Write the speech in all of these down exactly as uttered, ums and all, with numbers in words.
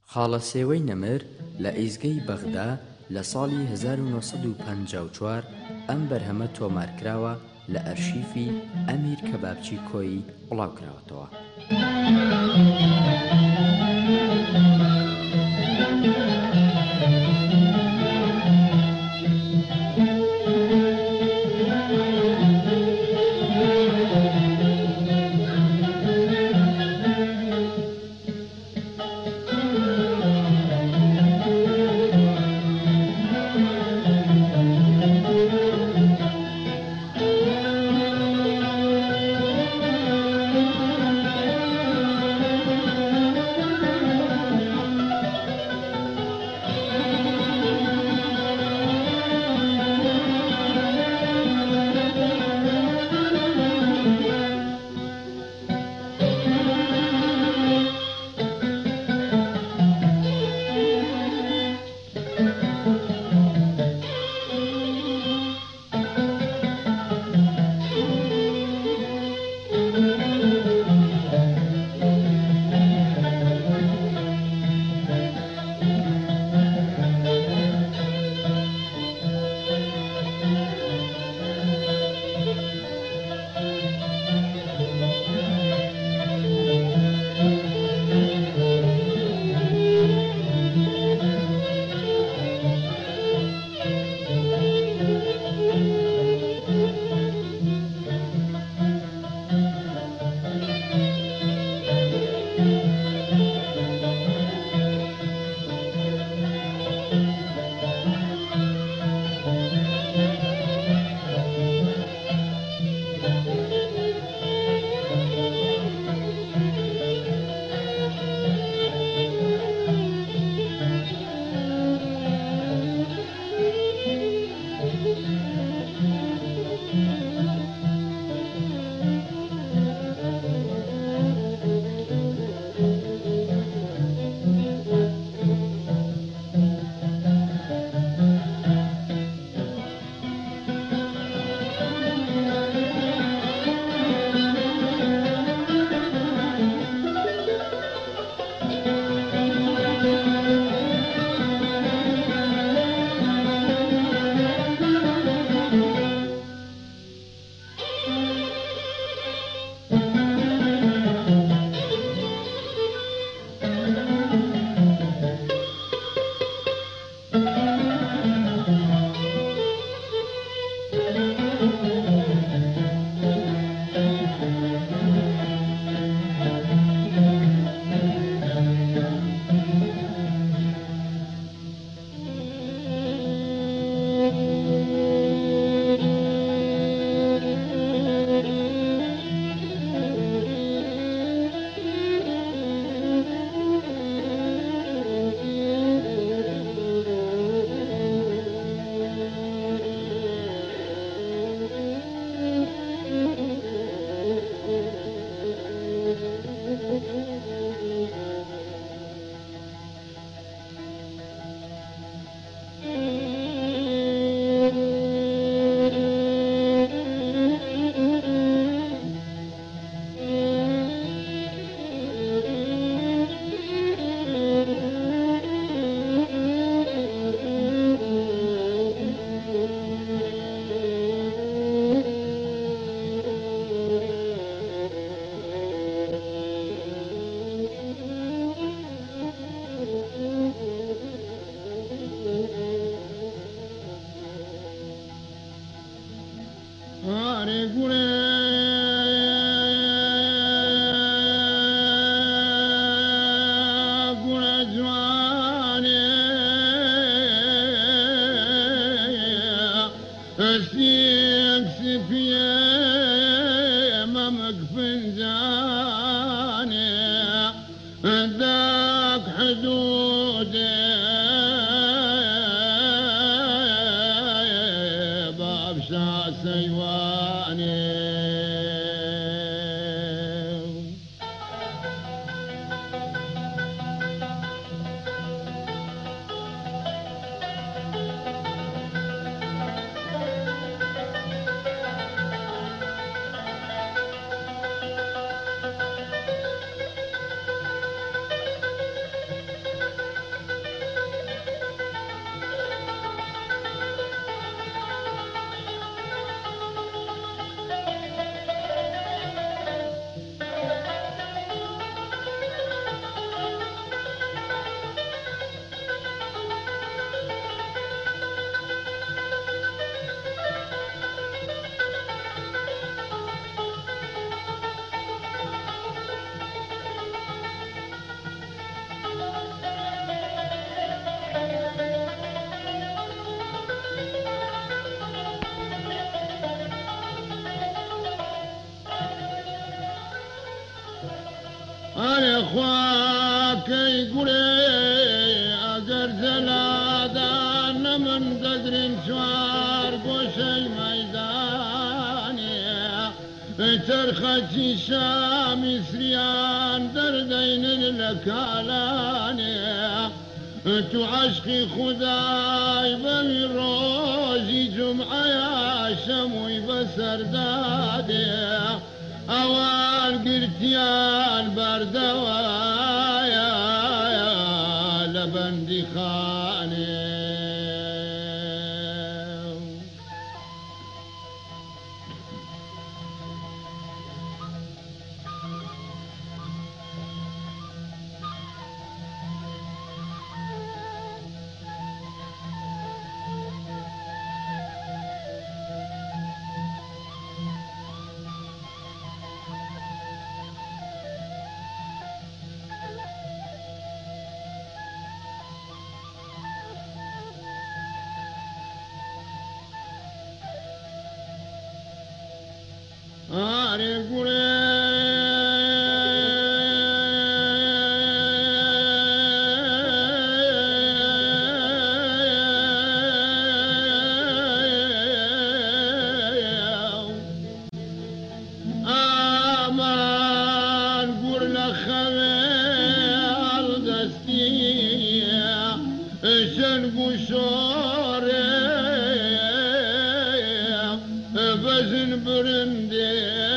خاڵە سێوەی نەمر لە ئیزگەی بەغدا لە ساڵی هەزار و نۆسەد و پەنجا و چوار ئەم بەرهەمە تۆمارکراوە لە ئەرشیفی ئەمیر کەبابچی کۆی بڵاوکراوەتەوە. خواکەی گوڵێ ئەگەر جەلادان من دەگرن چوار گۆشەی مەیدانێ چرخەکی شامی سریان دەردەینن لە کالانێ تو عشقی خدای بەوی ڕۆژی جمعەیە شەمووی بەسەردادێ ئەوان گرتیان بەردەوایە لە بەندی خانێ ئارێ گوڵێ ئامان گوڕ لە خەوێ هەڵدەستیە شەنگ و شۆڕێ بەژن برندێ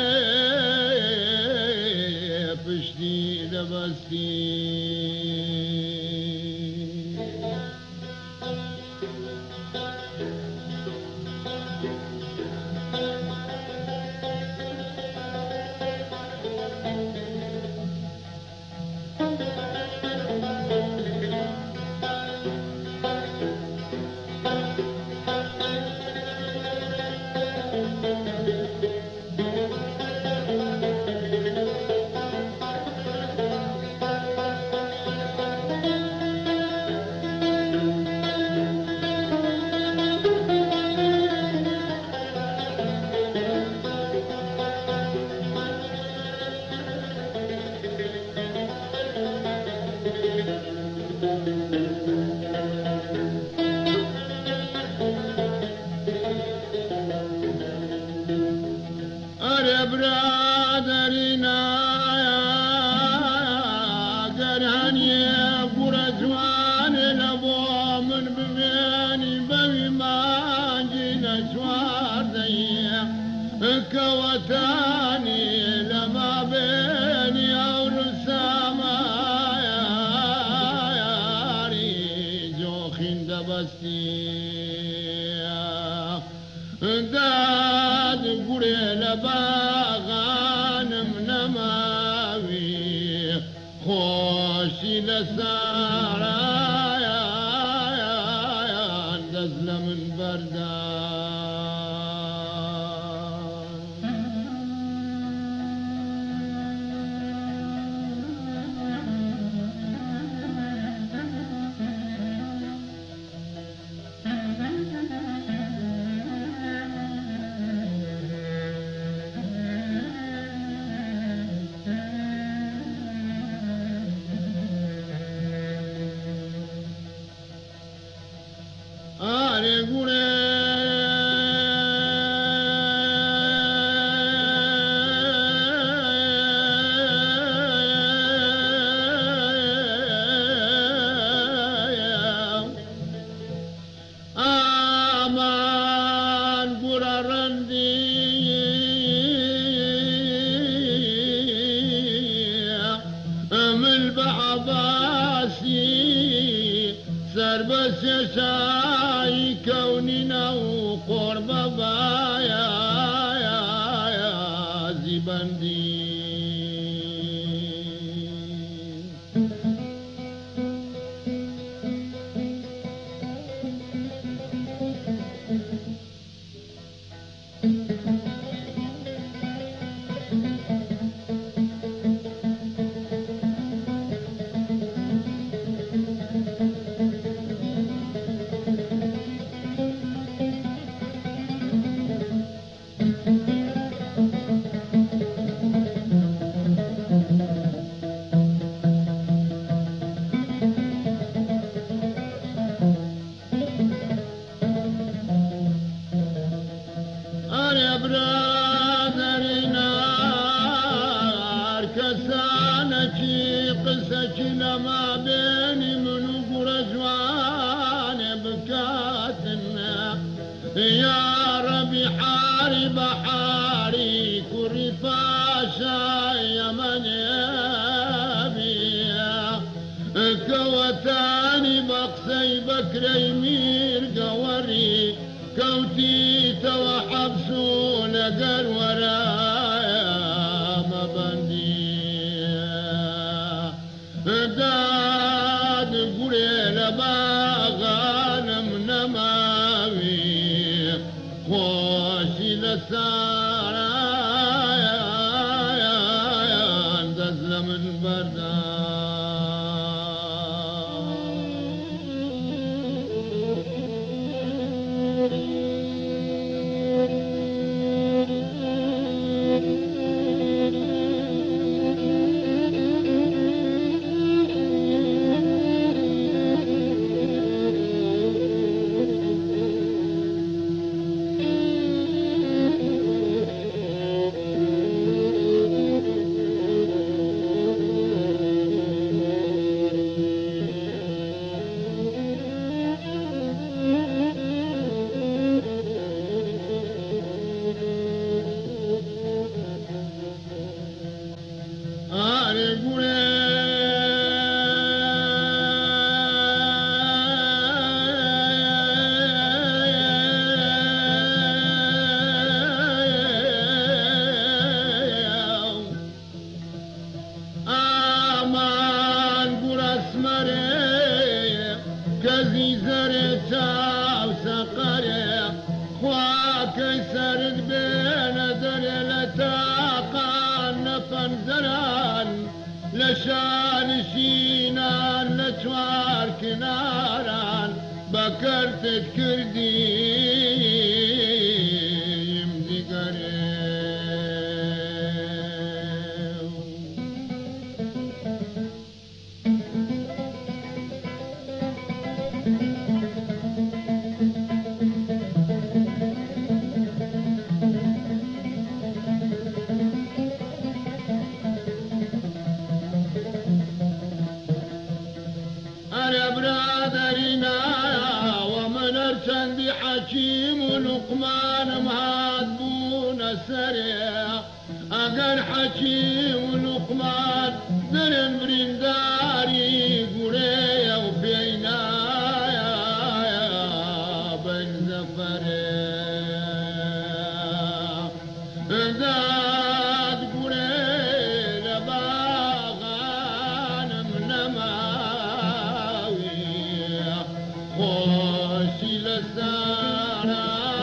پشتی دەبەستی ئەرێ برادەرینا گەرانیە گوڕە جوانێ لە بۆ من ببێنی بەوی مانگی لە چواردەیە کەوەتانی لەما بێنی ئەو سامایاری جۆخین دەبەستی داد گوڕێ لە باغانم نەماوی خۆشی لە سارایان دەست لە من بەردا ئارێ گوڵێ ئامان گوڕە ڕەندی من بە عەباسی سەر بە سێشایی کەونینە و قۆڕ بەبایە زیبەندی شەرێکی لەما بێنی من و گوڕە جوانێ بکاتنە یا ڕەبی حاری بەحاری کوڕی پاشای ئەمەنێ کەوەتانی بە قسەی بەکرەی میرگەوەری کەوتیتەوە حەبس و لەگەر وەرایە مەبەندیە داد گورێ لە باغانم نەماوی خۆشی لە سارایان دەست لە من بەردا لشانشینان لچوار کناران بکرتت کردیم دیگره حكيم ولقمان مهادبون سريع أقل حكيم ولقمان درن برنداري قرية وبينا بين زفريع ذات قرية لباغان منماوي خوشي لسارة